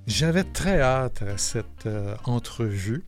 J'avais très hâte à cette entrevue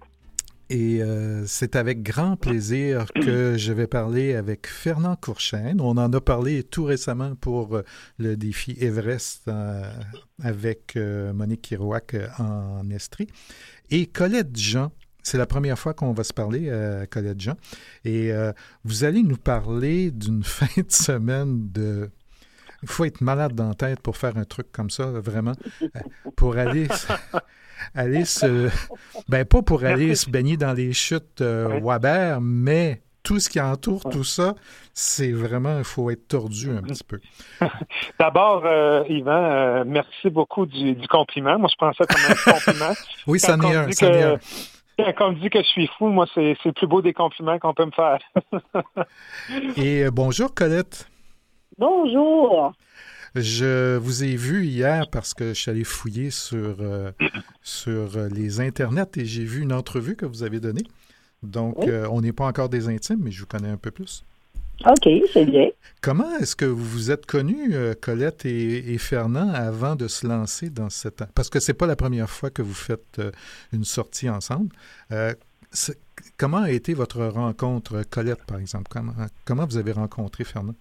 et c'est avec grand plaisir que je vais parler avec Fernand Courchaine. On en a parlé tout récemment pour le défi Everest avec Monique Kirouac en Estrie. Et Colette Jean, c'est la première fois qu'on va se parler à Colette Jean. Et vous allez nous parler d'une fin de semaine de... Il faut être malade dans la tête pour faire un truc comme ça, vraiment. Pour aller se... Ben, pas pour aller se baigner dans les chutes Waber, mais tout ce qui entoure tout ça, c'est vraiment... Il faut être tordu un petit peu. D'abord, Yvan, merci beaucoup du compliment. Moi, je prends ça comme un compliment. Oui, ça n'est un, ça n'est un. Quand on me dit que je suis fou, moi, c'est le plus beau des compliments qu'on peut me faire. Et bonjour, Colette. Bonjour. Je vous ai vu hier parce que je suis allé fouiller sur les internets et j'ai vu une entrevue que vous avez donnée. Donc, Oui. On n'est pas encore des intimes, mais je vous connais un peu plus. OK, c'est bien. Comment est-ce que vous vous êtes connus, Colette et Fernand, avant de se lancer dans cette... Parce que c'est pas la première fois que vous faites une sortie ensemble. Comment a été votre rencontre, Colette, par exemple? Comment vous avez rencontré Fernand?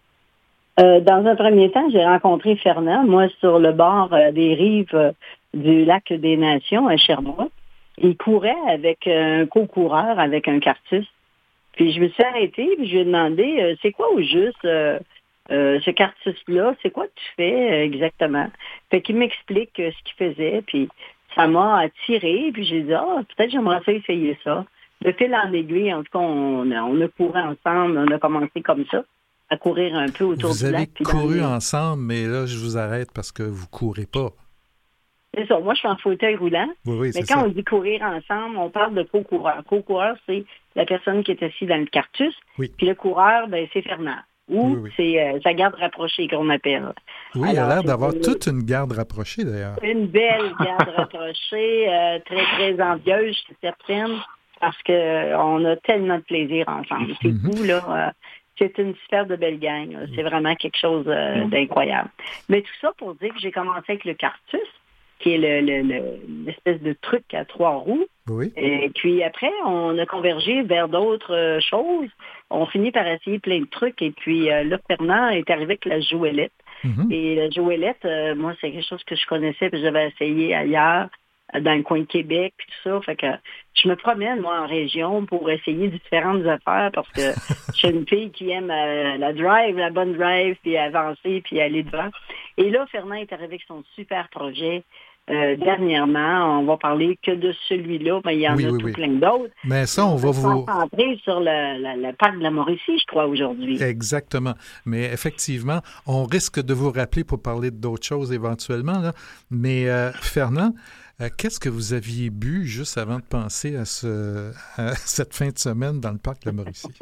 Dans un premier temps, j'ai rencontré Fernand, moi, sur le bord des rives du lac des Nations à Sherbrooke. Il courait avec un co-coureur, avec un cartus. Puis je me suis arrêtée, puis je lui ai demandé, c'est quoi au juste ce cartus-là? C'est quoi que tu fais exactement? Fait qu'il m'explique ce qu'il faisait, puis ça m'a attiré, puis j'ai dit, peut-être j'aimerais ça essayer ça. De fil en aiguille, en tout cas, on a couru ensemble, on a commencé comme ça, à courir un peu autour du lac. Vous avez couru ensemble, mais là, je vous arrête parce que vous ne courez pas. C'est ça. Moi, je suis en fauteuil roulant. Oui, mais quand on dit courir ensemble, on parle de co-coureur. Co-coureur, c'est la personne qui est assise dans le cartus. Oui. Puis le coureur, ben, c'est Fernand. Ou c'est sa garde rapprochée qu'on appelle. Oui, il a l'air d'avoir toute une garde rapprochée, d'ailleurs. Une belle garde rapprochée, très, très envieuse, je suis certaine, parce qu'on a tellement de plaisir ensemble. C'est vous, là. C'est une super de belle gang. C'est vraiment quelque chose d'incroyable. Mais tout ça pour dire que j'ai commencé avec le cartus, qui est l'espèce de truc à 3 roues. Oui. Et puis après, on a convergé vers d'autres choses. On finit par essayer plein de trucs. Et puis là, Fernand est arrivé avec la jouelette. Et la jouelette, moi, c'est quelque chose que je connaissais, puis j'avais essayé ailleurs, dans le coin de Québec, puis tout ça. Fait que je me promène, moi, en région pour essayer différentes affaires parce que je suis une fille qui aime la drive, la bonne drive, puis avancer, puis aller devant. Et là, Fernand est arrivé avec son super projet. Dernièrement, on va parler que de celui-là, mais il y en a plein d'autres. Mais ça, on va vous concentrer sur le parc de la Mauricie, je crois, aujourd'hui. Exactement. Mais effectivement, on risque de vous rappeler pour parler d'autres choses éventuellement, là. Mais Fernand, qu'est-ce que vous aviez bu juste avant de penser à cette fin de semaine dans le parc de la Mauricie?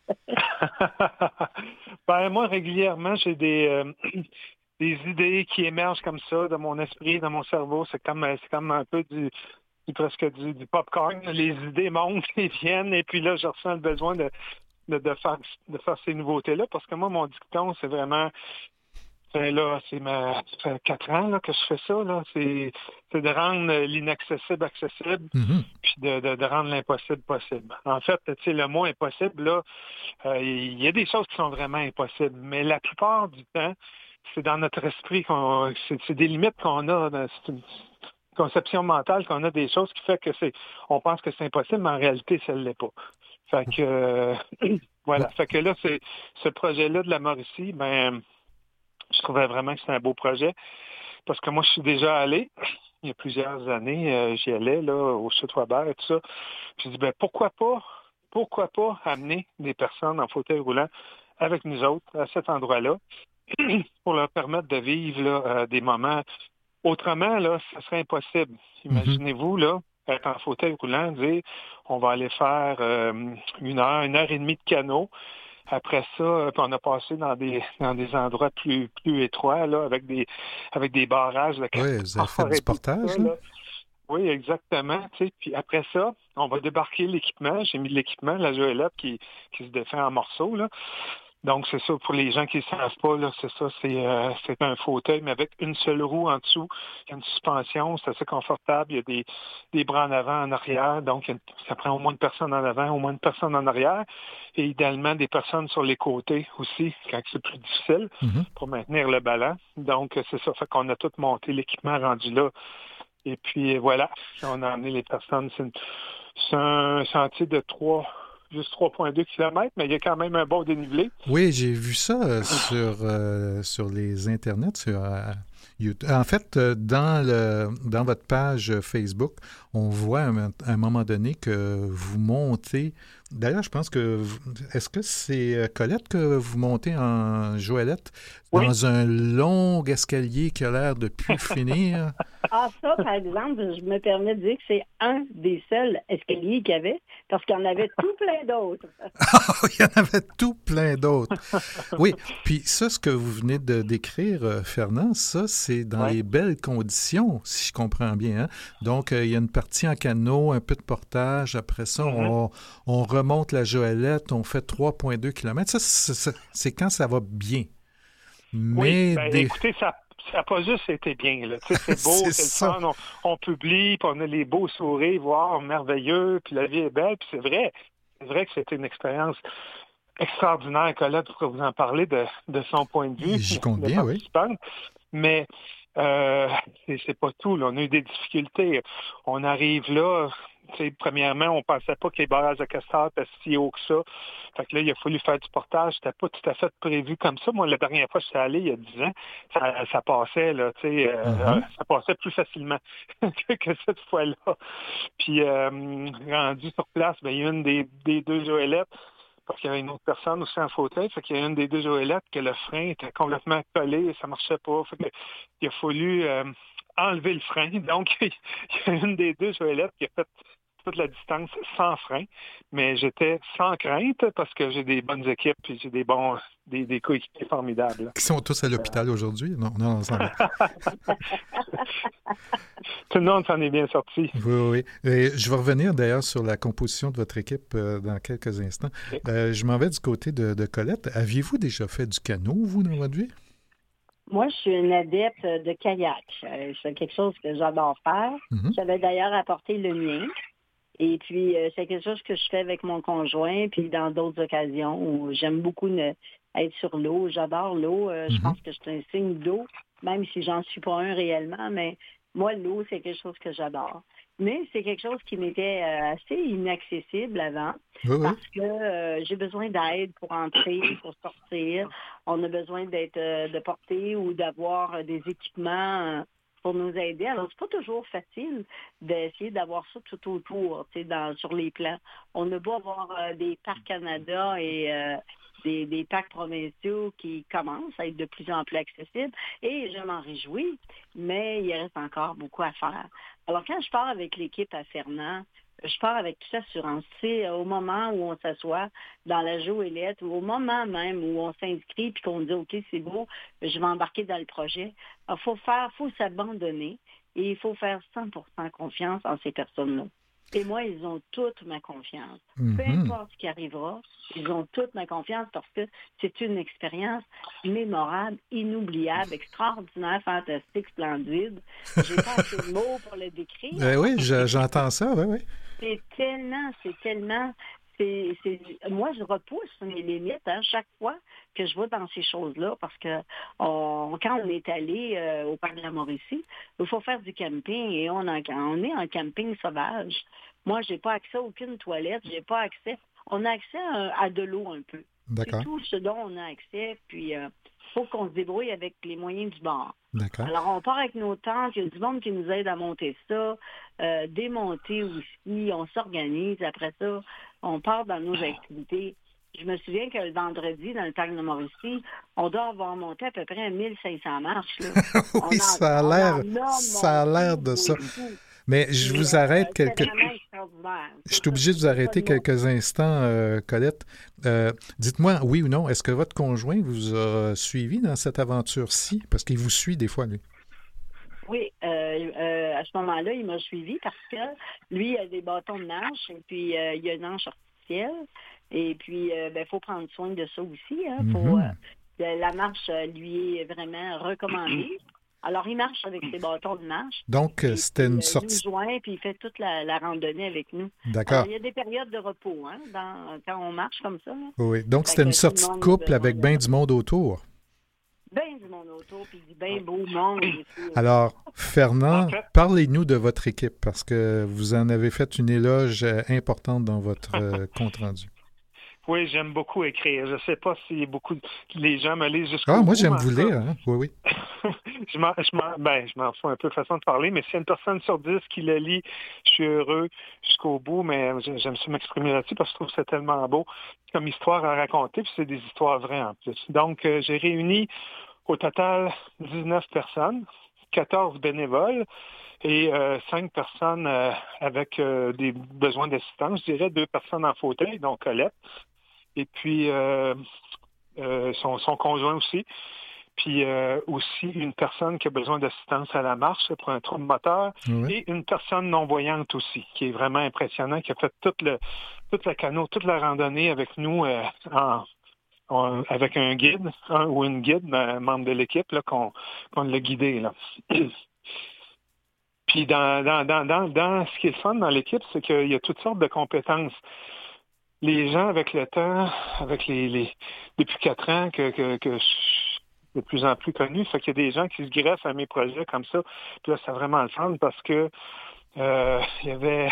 Ben, moi, régulièrement, j'ai des idées qui émergent comme ça de mon esprit, de mon cerveau. C'est comme un peu presque du popcorn. Les idées montent et viennent, et puis là, je ressens le besoin de faire ces nouveautés-là, parce que moi, mon dicton, c'est vraiment... Là, ça fait 4 ans là, que je fais ça. Là. C'est de rendre l'inaccessible accessible, puis de rendre l'impossible possible. En fait, tu sais, le mot impossible, là, il y a des choses qui sont vraiment impossibles, mais la plupart du temps, c'est dans notre esprit c'est des limites qu'on a. C'est une conception mentale qu'on a des choses qui fait que on pense que c'est impossible, mais en réalité, ça ne l'est pas. Fait que voilà. Fait que là, c'est ce projet-là de la Mauricie, ben je trouvais vraiment que c'était un beau projet parce que moi, je suis déjà allé. Il y a plusieurs années, j'y allais là, au Chute-Waber et tout ça. Puis je dis, pourquoi pas amener des personnes en fauteuil roulant avec nous autres à cet endroit-là pour leur permettre de vivre là, des moments. Autrement, là, ça serait impossible. Imaginez-vous, là, être en fauteuil roulant, dire, on va aller faire 1 heure et demie de canot. Après ça, on a passé dans des endroits plus étroits, là, avec des barrages. Oui, vous avez fait du portage, là? Oui, exactement. Tu sais. Puis après ça, on va débarquer l'équipement. J'ai mis de l'équipement, la joëlette qui se défait en morceaux, là. Donc, c'est ça, pour les gens qui ne savent pas, là, c'est ça, c'est un fauteuil, mais avec une seule roue en dessous. Il y a une suspension, c'est assez confortable. Il y a des bras en avant, en arrière. Donc, ça prend au moins une personne en avant, au moins une personne en arrière. Et idéalement, des personnes sur les côtés aussi, quand c'est plus difficile, pour maintenir le ballon. Donc, c'est ça, fait qu'on a tout monté, l'équipement rendu là. Et puis, voilà, on a emmené les personnes. C'est un sentier de juste 3,2 km, mais il y a quand même un bon dénivelé. Oui, j'ai vu ça sur les internets, sur YouTube. En fait, dans votre page Facebook, on voit à un moment donné que vous montez. D'ailleurs, je pense que est-ce que c'est Colette que vous montez en Joëlette dans un long escalier qui a l'air de plus finir? Ah, ça, par exemple, je me permets de dire que c'est un des seuls escaliers qu'il y avait, parce qu'il y en avait tout plein d'autres. Il y en avait tout plein d'autres. Oui, puis ça, ce que vous venez de décrire, Fernand, ça, c'est dans les belles conditions, si je comprends bien. Hein? Donc, il y a une partie en canot, un peu de portage. Après ça, on remonte la Joëlette, on fait 3,2 km. Ça, c'est quand ça va bien. Mais écoutez, ça n'a pas juste été bien. Là. C'est beau, c'est le fun. On publie, puis on a les beaux sourires, voir merveilleux, puis la vie est belle. Puis c'est vrai que c'était une expérience extraordinaire. Colette pourrait vous en parler de son point de vue. J'y compte bien, oui. Mais c'est pas tout. Là. On a eu des difficultés. On arrive là. Premièrement, on ne pensait pas que les barrages de Castor étaient si hauts que ça. Fait que là, il a fallu faire du portage. C'était pas tout à fait prévu comme ça. Moi, la dernière fois que je suis allé, il y a 10 ans, ça passait, là, ça passait plus facilement que cette fois-là. Puis, rendu sur place, il y a une des deux Joëlettes, parce qu'il y avait une autre personne aussi en fauteuil. Fait qu'il y a une des deux Joëlettes que le frein était complètement collé et ça marchait pas. Fait que, il a fallu enlever le frein. Donc, il y a une des deux Joëlettes qui a fait toute la distance sans frein, mais j'étais sans crainte parce que j'ai des bonnes équipes et j'ai des coéquipiers formidables. Qui sont tous à l'hôpital aujourd'hui? Non, ça va. Tout le monde s'en est bien sorti. Oui. Et je vais revenir d'ailleurs sur la composition de votre équipe dans quelques instants. Okay. Je m'en vais du côté de Colette. Aviez-vous déjà fait du canot, vous, dans votre vie? Moi, je suis une adepte de kayak. C'est quelque chose que j'adore faire. J'avais d'ailleurs apporté le mien. Et puis, c'est quelque chose que je fais avec mon conjoint, puis dans d'autres occasions où j'aime beaucoup être sur l'eau. J'adore l'eau. Je pense que je suis un signe d'eau, même si j'en suis pas un réellement, mais moi, l'eau, c'est quelque chose que j'adore. Mais c'est quelque chose qui m'était assez inaccessible avant, parce que j'ai besoin d'aide pour entrer, pour sortir. On a besoin de porter ou d'avoir des équipements pour nous aider. Alors, c'est pas toujours facile d'essayer d'avoir ça tout autour, sur les plans. On a beau avoir des parcs Canada et des parcs provinciaux qui commencent à être de plus en plus accessibles, et je m'en réjouis, mais il reste encore beaucoup à faire. Alors, quand je pars avec l'équipe à Fernand, je pars avec toute assurance. Au moment où on s'assoit dans la Joëlette, ou au moment même où on s'inscrit puis qu'on dit « OK, c'est beau, je vais embarquer dans le projet », il faut s'abandonner et il faut faire 100% confiance en ces personnes-là. Et moi, ils ont toute ma confiance. Peu importe ce qui arrivera, ils ont toute ma confiance parce que c'est une expérience mémorable, inoubliable, extraordinaire, fantastique, splendide. J'ai pas assez de mots pour le décrire. Oui, j'entends ça, oui. C'est tellement... Moi, je repousse mes limites chaque fois que je vais dans ces choses-là parce que quand on est allé au parc de la Mauricie, il faut faire du camping et on est en camping sauvage. Moi, j'ai pas accès à aucune toilette, j'ai pas accès. On a accès à de l'eau un peu. D'accord. C'est tout ce dont on a accès, puis il faut qu'on se débrouille avec les moyens du bord. D'accord. Alors, on part avec nos tentes, il y a du monde qui nous aide à monter ça, démonter aussi, on s'organise. Après ça, on part dans nos activités. Je me souviens que le vendredi, dans le parc de Mauricie, on doit avoir monté à peu près 1500 marches. Là. Oui, ça a l'air de ça. Mais je vous arrête Je suis obligé de vous arrêter quelques instants, Colette. Dites-moi, oui ou non, est-ce que votre conjoint vous a suivi dans cette aventure-ci? Parce qu'il vous suit des fois, lui. Oui, à ce moment-là, il m'a suivi parce que lui, il a des bâtons de nage et puis il y a une nage artificielle. Et puis, il faut prendre soin de ça aussi. Hein, la marche lui est vraiment recommandée. Alors, il marche avec ses bâtons de marche. Donc, c'était une sortie... Il nous joint, puis il fait toute la randonnée avec nous. D'accord. Alors, il y a des périodes de repos quand on marche comme ça. Là. Oui, donc c'était une sortie de couple avec bien du monde autour. Bien du monde autour, puis du bien beau monde. Alors, Fernand, parlez-nous de votre équipe, parce que vous en avez fait une éloge importante dans votre compte-rendu. Oui, j'aime beaucoup écrire. Je ne sais pas si beaucoup les gens me lisent jusqu'au bout. Ah, moi, j'aime vous lire. Hein? Oui. je m'en fous un peu façon de parler, mais s'il y a une personne sur 10 qui le lit, je suis heureux jusqu'au bout, mais j'aime ça m'exprimer là-dessus parce que je trouve que c'est tellement beau comme histoire à raconter, puis c'est des histoires vraies en plus. Donc, j'ai réuni au total 19 personnes, 14 bénévoles, et 5 personnes avec des besoins d'assistance. Je dirais 2 personnes en fauteuil, donc Colette, et puis son conjoint aussi. Puis aussi une personne qui a besoin d'assistance à la marche pour un trouble moteur, et une personne non-voyante aussi, qui est vraiment impressionnant, qui a fait toute la canot, toute la randonnée avec nous avec un guide, ou une guide, membre de l'équipe, là, qu'on l'a guidé, là. Puis dans ce qui est le fun dans l'équipe, c'est qu'il y a toutes sortes de compétences. Les gens, avec le temps, avec depuis 4 ans que je suis de plus en plus connu, fait qu'il y a des gens qui se greffent à mes projets comme ça. Puis là, c'est vraiment le fun parce que il y avait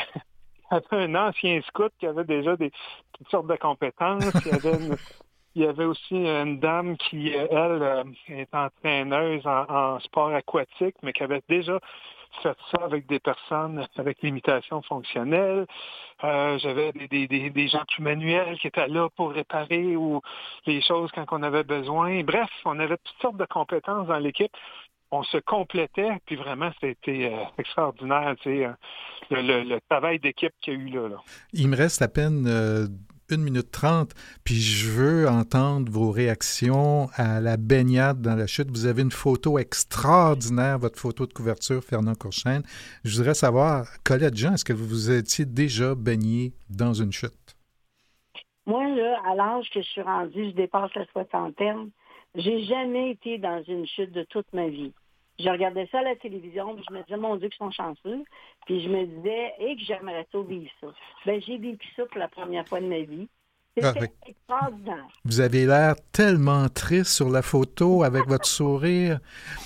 un ancien scout qui avait déjà toutes sortes de compétences. Il y avait aussi une dame qui, elle, est entraîneuse en sport aquatique, mais qui avait déjà fait ça avec des personnes avec limitation fonctionnelle. J'avais des gens plus manuels qui étaient là pour réparer ou les choses quand on avait besoin. Bref, on avait toutes sortes de compétences dans l'équipe. On se complétait, puis vraiment, c'était extraordinaire, tu sais, le travail d'équipe qu'il y a eu là. Il me reste à peine 1 minute 30, puis je veux entendre vos réactions à la baignade dans la chute. Vous avez une photo extraordinaire, votre photo de couverture, Fernand Courchaine. Je voudrais savoir, Colette Jean, est-ce que vous étiez déjà baigné dans une chute? Moi, là, à l'âge que je suis rendue, je dépasse la soixantaine, j'ai jamais été dans une chute de toute ma vie. Je regardais ça à la télévision, puis je me disais, mon Dieu, qu'ils sont chanceux. Puis je me disais, que j'aimerais ça vivre ça. J'ai vécu ça pour la première fois de ma vie. C'était extraordinaire. Vous avez l'air tellement triste sur la photo avec votre sourire.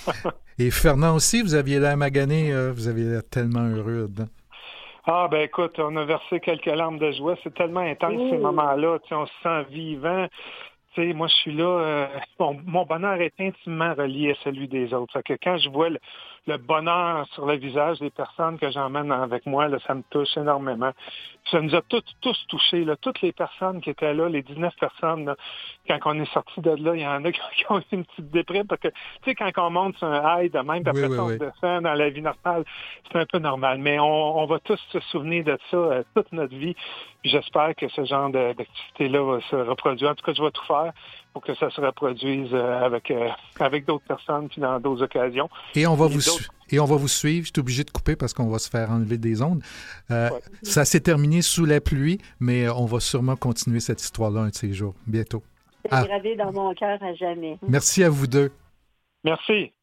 Et Fernand aussi, vous aviez l'air magané, vous aviez l'air tellement heureux dedans. Ah, ben écoute, on a versé quelques larmes de joie. C'est tellement intense ces moments-là. On se sent vivant. Tu sais, moi, je suis là. Mon bonheur est intimement relié à celui des autres. Fait que quand je vois le bonheur sur le visage des personnes que j'emmène avec moi, là, ça me touche énormément. Ça nous a tous touchés. Là. Toutes les personnes qui étaient là, les 19 personnes, là, quand on est sortis de là, il y en a qui ont eu une petite déprime. Parce que, tu sais, quand on monte sur un high de même, puis après on descend dans la vie normale, c'est un peu normal. Mais on va tous se souvenir de ça toute notre vie. Puis j'espère que ce genre d'activité-là va se reproduire. En tout cas, je vais tout faire pour que ça se reproduise avec d'autres personnes puis dans d'autres occasions. Et on va vous suivre. Je suis obligé de couper parce qu'on va se faire enlever des ondes. Ça s'est terminé sous la pluie, mais on va sûrement continuer cette histoire-là un de ces jours, bientôt. C'est gravé dans mon cœur à jamais. Merci à vous deux. Merci.